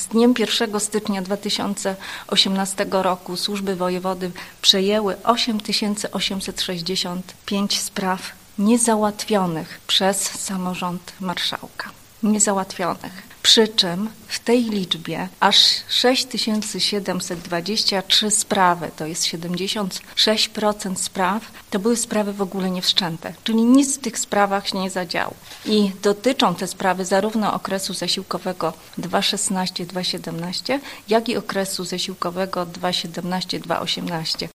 dniem 1 stycznia 2018 roku służby wojewody przejęły 8865 spraw niezałatwionych przez samorząd marszałka. Niezałatwionych. Przy czym w tej liczbie aż 6723 sprawy, to jest 76% spraw, to były sprawy w ogóle niewszczęte, czyli nic w tych sprawach się nie zadziało. I dotyczą te sprawy zarówno okresu zasiłkowego 2016-2017, jak i okresu zasiłkowego 2017-2018.